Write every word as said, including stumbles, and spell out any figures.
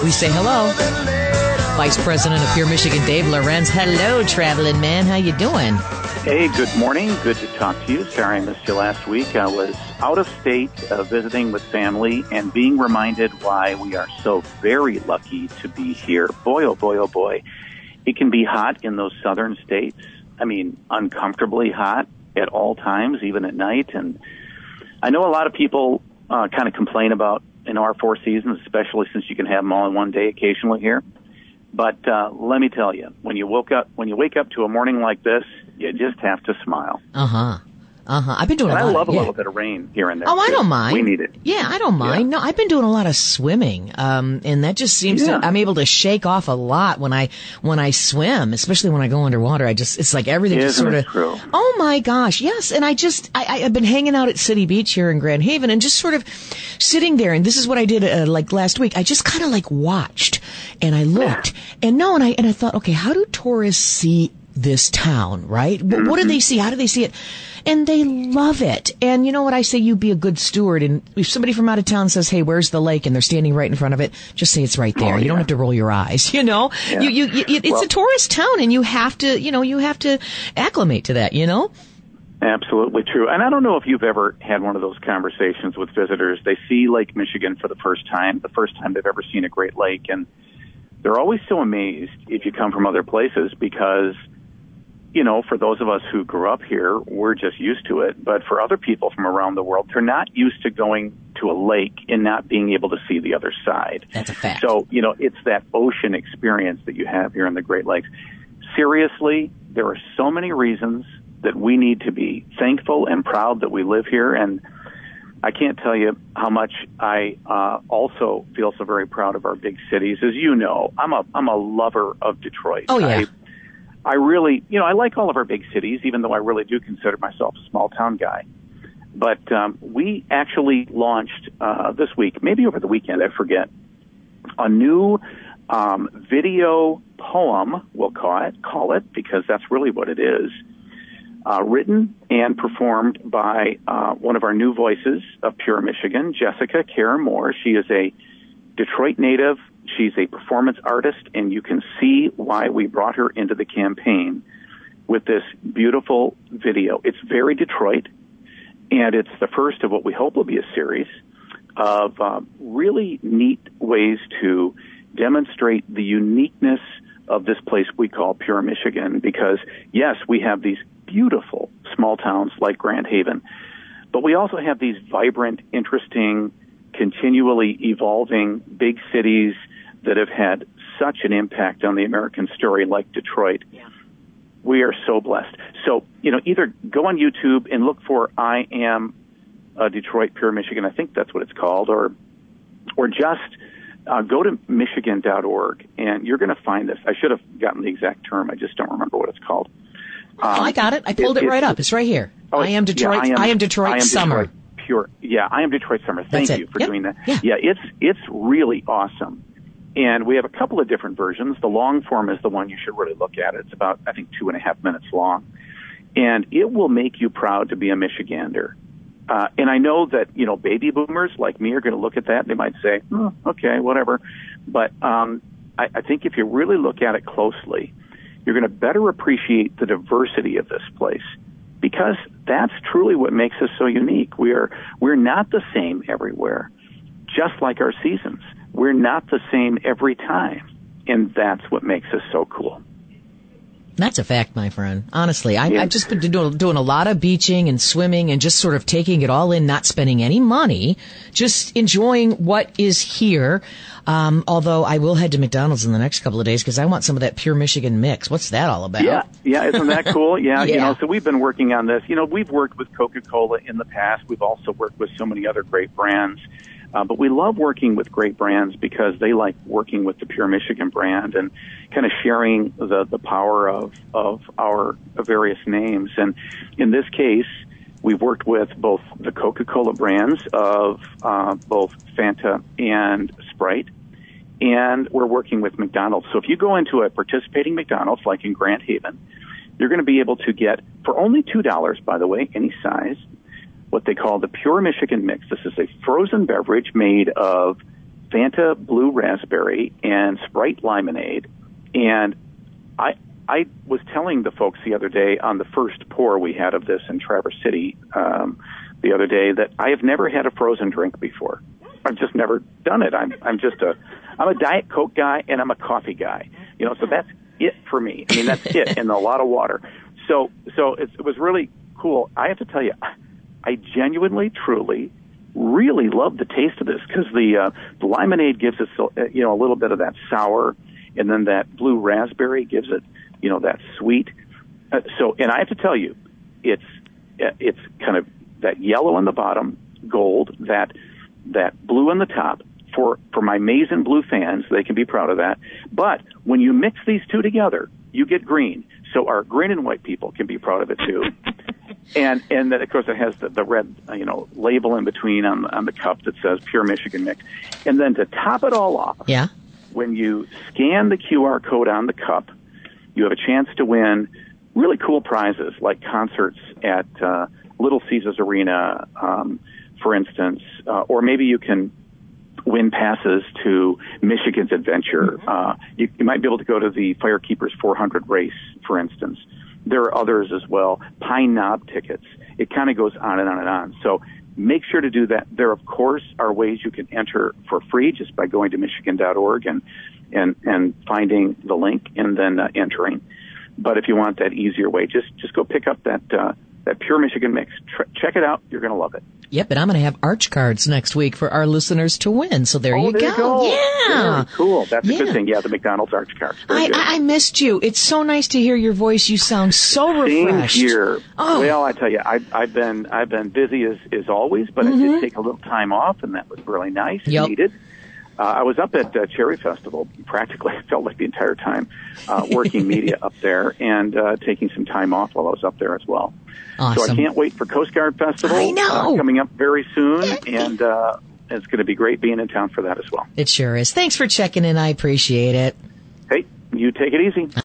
we say hello. Vice President of Pure Michigan, Dave Lorenz. Hello, traveling man. How you doing? Hey, good morning. Good to talk to you. Sorry I missed you last week. I was out of state uh, visiting with family and being reminded why we are so very lucky to be here. Boy, oh boy, oh boy. It can be hot in those southern states. I mean, uncomfortably hot at all times, even at night. And I know a lot of people uh, kind of complain about, you know, our four seasons, especially since you can have them all in one day occasionally here. But uh, let me tell you, when you woke up, when you wake up to a morning like this, you just have to smile. Uh huh. Uh huh. I've been doing and a lot. I love of, a yeah. little bit of rain here and there. Oh, I too. don't mind. We need it. Yeah, I don't mind. Yeah. No, I've been doing a lot of swimming, um, and that just seems yeah. to. I'm able to shake off a lot when I when I swim, especially when I go underwater. I just it's like everything Isn't just sort it of. True? Oh my gosh, yes. And I just I, I I've been hanging out at City Beach here in Grand Haven and just sort of sitting there. And this is what I did uh, like last week. I just kind of like watched and I looked and no, and I and I thought, okay, how do tourists see this town, right? But what do they see? How do they see it? And they love it. And you know what I say? You be a good steward. And if somebody from out of town says, hey, where's the lake? And they're standing right in front of it, just say it's right there. Oh, you yeah. don't have to roll your eyes, you know? Yeah. You, you, you, it's well, a tourist town and you have to, you know, you have to acclimate to that, you know? Absolutely true. And I don't know if you've ever had one of those conversations with visitors. They see Lake Michigan for the first time, the first time they've ever seen a Great Lake. And they're always so amazed if you come from other places because, you know, for those of us who grew up here, we're just used to it. But for other people from around the world, they're not used to going to a lake and not being able to see the other side. That's a fact. So, you know, it's that ocean experience that you have here in the Great Lakes. Seriously, there are so many reasons that we need to be thankful and proud that we live here. And I can't tell you how much I uh, also feel so very proud of our big cities. As you know, I'm a I'm a lover of Detroit. Oh, yeah. I, I really, you know, I like all of our big cities, even though I really do consider myself a small town guy. But um, we actually launched uh, this week, maybe over the weekend, I forget, a new um, video poem, we'll call it, call it, because that's really what it is, uh, written and performed by uh, one of our new voices of Pure Michigan, Jessica Karen Moore. She is a Detroit native. She's a performance artist, and you can see why we brought her into the campaign with this beautiful video. It's very Detroit, and it's the first of what we hope will be a series of uh, really neat ways to demonstrate the uniqueness of this place we call Pure Michigan, because, yes, we have these beautiful small towns like Grand Haven, but we also have these vibrant, interesting, continually evolving big cities that have had such an impact on the American story like Detroit. Yeah. We are so blessed. So, you know, either go on YouTube and look for I Am uh, Detroit Pure Michigan, I think that's what it's called, or or just uh, go to michigan dot org, and you're going to find this. I should have gotten the exact term. I just don't remember what it's called. Um, oh, I got it. I pulled it, it, it right it, up. It's right here. Oh, I am Detroit. Yeah, I, am, I am Detroit I am Summer. Detroit Pure. Yeah, I am Detroit Summer. Thank That's you it. for Yep. doing that. Yeah. yeah, it's it's really awesome. And we have a couple of different versions. The long form is the one you should really look at. It's about, I think, two and a half minutes long. And it will make you proud to be a Michigander. Uh, and I know that, you know, baby boomers like me are going to look at that. They might say, oh, okay, whatever. But um, I, I think if you really look at it closely, you're going to better appreciate the diversity of this place, because that's truly what makes us so unique. We are, we're not the same everywhere, just like our seasons. We're not the same every time, and that's what makes us so cool. That's a fact, my friend. Honestly, I, Yeah. I've just been doing, doing a lot of beaching and swimming and just sort of taking it all in, not spending any money, just enjoying what is here. Um, although I will head to McDonald's in the next couple of days because I want some of that Pure Michigan mix. What's that all about? Yeah, yeah, isn't that cool? Yeah, yeah. You know, so we've been working on this. You know, we've worked with Coca-Cola in the past. We've also worked with so many other great brands. Uh, but we love working with great brands because they like working with the Pure Michigan brand and kind of sharing the, the power of, of our various names. And in this case, we've worked with both the Coca-Cola brands of uh, both Fanta and Sprite, and we're working with McDonald's. So if you go into a participating McDonald's, like in Grand Haven, you're going to be able to get, for only two dollars, by the way, any size, what they call the Pure Michigan Mix. This is a frozen beverage made of Fanta Blue Raspberry and Sprite Limonade. And I I was telling the folks the other day on the first pour we had of this in Traverse City um, the other day that I have never had a frozen drink before. I've just never done it. I'm I'm just a I'm a Diet Coke guy and I'm a coffee guy. You know, so that's it for me. I mean, that's it, and a lot of water. So so it, it was really cool. I have to tell you, I genuinely, truly, really love the taste of this because the uh, the limonade gives us uh, you know a little bit of that sour, and then that blue raspberry gives it you know that sweet. Uh, so, and I have to tell you, it's it's kind of that yellow on the bottom, gold, that that blue on the top. For for my Maize and Blue fans, they can be proud of that. But when you mix these two together, you get green. So our green and white people can be proud of it too. and and then of course it has the, the red you know label in between on on the cup that says Pure Michigan Mix. And then to top it all off, yeah, when you scan the Q R code on the cup, you have a chance to win really cool prizes like concerts at uh, Little Caesars Arena, um, for instance, uh, or maybe you can win passes to Michigan's Adventure. Mm-hmm. Uh, you, you might be able to go to the Firekeepers four hundred race, for instance. There are others as well. Pine Knob tickets. It kind of goes on and on and on. So make sure to do that. There, of course, are ways you can enter for free just by going to Michigan dot org and and and finding the link and then uh, entering. But if you want that easier way, just just go pick up that uh, that Pure Michigan Mix. Tr- check it out. You're going to love it. Yep, and I'm going to have Arch cards next week for our listeners to win. So there, oh, you, there go. you go. Yeah. Very cool. That's yeah. a good thing. Yeah, the McDonald's Arch cards. Very I, good. I missed you. It's so nice to hear your voice. You sound so refreshed. Same here. Oh. Well, I tell you, I, I've been I've been busy as, as always, but mm-hmm. I did take a little time off, and that was really nice yep. and needed. Uh, I was up at uh, Cherry Festival practically, it felt like the entire time, uh, working media up there and uh, taking some time off while I was up there as well. Awesome. So I can't wait for Coast Guard Festival. I know. Uh, coming up very soon, and uh, it's going to be great being in town for that as well. It sure is. Thanks for checking in. I appreciate it. Hey, you take it easy.